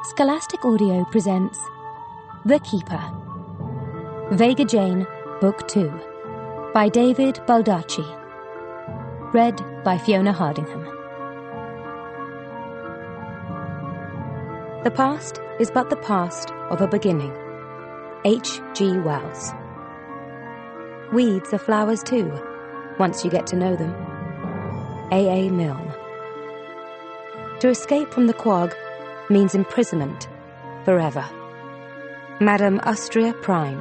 Scholastic Audio presents The Keeper, Vega Jane, Book 2, by David Baldacci. Read by Fiona Hardingham. The past is but the past of a beginning. H. G. Wells. Weeds are flowers too, once you get to know them. A. A. Milne. To escape from the quag means imprisonment forever. Madame Austria Prime.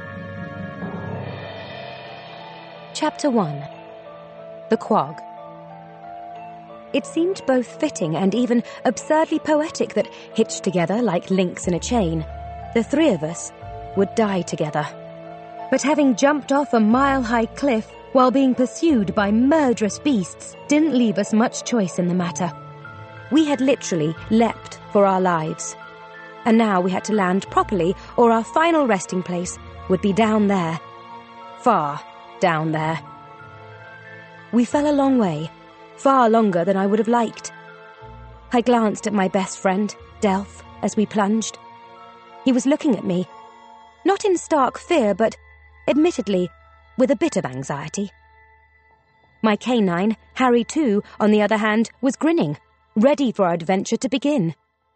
Chapter 1. The Quag. It seemed both fitting and even absurdly poetic that, hitched together like links in a chain, the three of us would die together. But having jumped off a mile-high cliff while being pursued by murderous beasts didn't leave us much choice in the matter. We had literally leapt for our lives. And now we had to land properly, or our final resting place would be down there. Far down there. We fell a long way, far longer than I would have liked. I glanced at my best friend, Delph, as we plunged. He was looking at me, not in stark fear, but, admittedly, with a bit of anxiety. My canine, Harry too, on the other hand, was grinning, ready for our adventure to begin.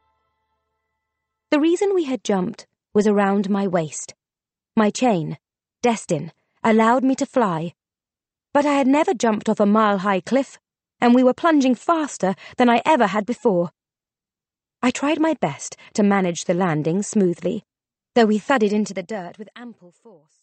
The reason we had jumped was around my waist. My chain, Destin, allowed me to fly. But I had never jumped off a mile-high cliff, and we were plunging faster than I ever had before. I tried my best to manage the landing smoothly, though we thudded into the dirt with ample force.